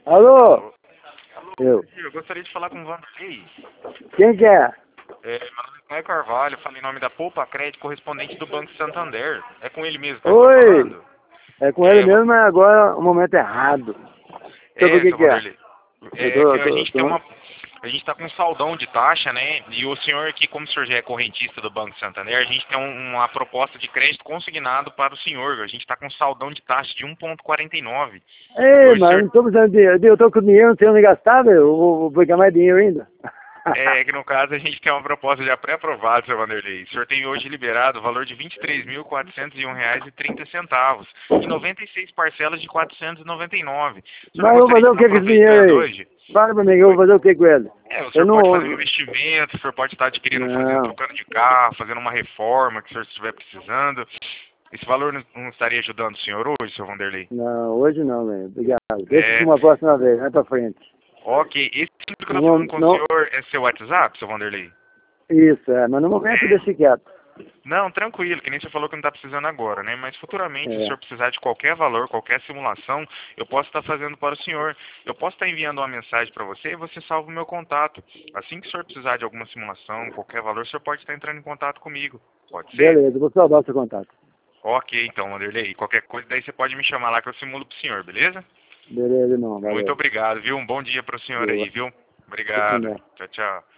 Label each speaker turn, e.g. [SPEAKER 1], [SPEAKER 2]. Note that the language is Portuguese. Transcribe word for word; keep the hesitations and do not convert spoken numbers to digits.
[SPEAKER 1] Alô?
[SPEAKER 2] Alô? Alô,
[SPEAKER 1] Eu.
[SPEAKER 2] eu gostaria de falar com o Vanderlei.
[SPEAKER 1] Quem que é?
[SPEAKER 2] É, meu nome é Caio Carvalho, falei em nome da Poupa Crédito, correspondente do Banco Santander. É com ele mesmo que eu estou
[SPEAKER 1] Oi!
[SPEAKER 2] falando?
[SPEAKER 1] É com ele
[SPEAKER 2] É,
[SPEAKER 1] mesmo, mas agora o momento é errado. Sobre o
[SPEAKER 2] é,
[SPEAKER 1] que
[SPEAKER 2] seu
[SPEAKER 1] que é?
[SPEAKER 2] Vanderlei.
[SPEAKER 1] Eu
[SPEAKER 2] É
[SPEAKER 1] tô,
[SPEAKER 2] que
[SPEAKER 1] eu
[SPEAKER 2] a
[SPEAKER 1] tô,
[SPEAKER 2] gente tem
[SPEAKER 1] tô...
[SPEAKER 2] uma. A gente está com um saldão de taxa, né? E o senhor aqui, como o senhor já é correntista do Banco Santander, a gente tem um- uma proposta de crédito consignado para o senhor. A gente está com um saldão de taxa de um vírgula quarenta e nove. E
[SPEAKER 1] Ei,
[SPEAKER 2] hoje o
[SPEAKER 1] mas eu
[SPEAKER 2] senhor.
[SPEAKER 1] não tô precisando de dinheiro. Eu tô com dinheiro, não tenho onde gastar, velho. Eu vou, vou pegar mais dinheiro ainda.
[SPEAKER 2] É que no caso a gente tem uma proposta já pré-aprovada, seu Vanderlei. O senhor tem hoje liberado o valor de vinte e três mil quatrocentos e um reais e trinta centavos, em noventa e seis parcelas de quatrocentos e noventa e nove. O senhor
[SPEAKER 1] Mas
[SPEAKER 2] não
[SPEAKER 1] eu vou
[SPEAKER 2] gostaria
[SPEAKER 1] fazer
[SPEAKER 2] de
[SPEAKER 1] o
[SPEAKER 2] estar
[SPEAKER 1] que com esse dinheiro
[SPEAKER 2] aproveitando
[SPEAKER 1] aí?
[SPEAKER 2] hoje?
[SPEAKER 1] Fala pra mim, eu
[SPEAKER 2] Oi?
[SPEAKER 1] vou fazer o que com ele?
[SPEAKER 2] É, o
[SPEAKER 1] Eu
[SPEAKER 2] senhor pode fazer um
[SPEAKER 1] não...
[SPEAKER 2] investimento, o senhor pode estar adquirindo, fazendo,
[SPEAKER 1] Não,
[SPEAKER 2] trocando de carro, fazendo uma reforma que o senhor estiver precisando. Esse valor não, não estaria ajudando o senhor hoje, seu Vanderlei?
[SPEAKER 1] não, hoje não, velho. Obrigado. Deixa pra
[SPEAKER 2] É,
[SPEAKER 1] uma próxima vez, vai pra frente.
[SPEAKER 2] ok. Esse número que eu
[SPEAKER 1] No,
[SPEAKER 2] estou falando
[SPEAKER 1] mom-
[SPEAKER 2] com o
[SPEAKER 1] no,
[SPEAKER 2] senhor é seu WhatsApp, seu Vanderlei?
[SPEAKER 1] isso, é. Mas no momento
[SPEAKER 2] É.
[SPEAKER 1] deixa quieto.
[SPEAKER 2] Não, tranquilo, que nem você falou que não está precisando agora, né? Mas futuramente, se o
[SPEAKER 1] É.
[SPEAKER 2] senhor precisar de qualquer valor, qualquer simulação, eu posso estar fazendo para o senhor. Eu posso estar enviando uma mensagem para você e você salva o meu contato. Assim que o senhor precisar de alguma simulação, qualquer valor, o senhor pode estar entrando em contato comigo. Pode ser?
[SPEAKER 1] Beleza, vou salvar o seu contato.
[SPEAKER 2] Ok, então, Wanderlei. Qualquer coisa, daí você pode me chamar lá que eu simulo para o senhor, beleza?
[SPEAKER 1] Beleza, irmão.
[SPEAKER 2] Muito
[SPEAKER 1] Valeu.
[SPEAKER 2] obrigado, viu? Um bom dia para o senhor aí,
[SPEAKER 1] Boa.
[SPEAKER 2] viu?
[SPEAKER 1] Você
[SPEAKER 2] Obrigado.
[SPEAKER 1] também.
[SPEAKER 2] Tchau, tchau.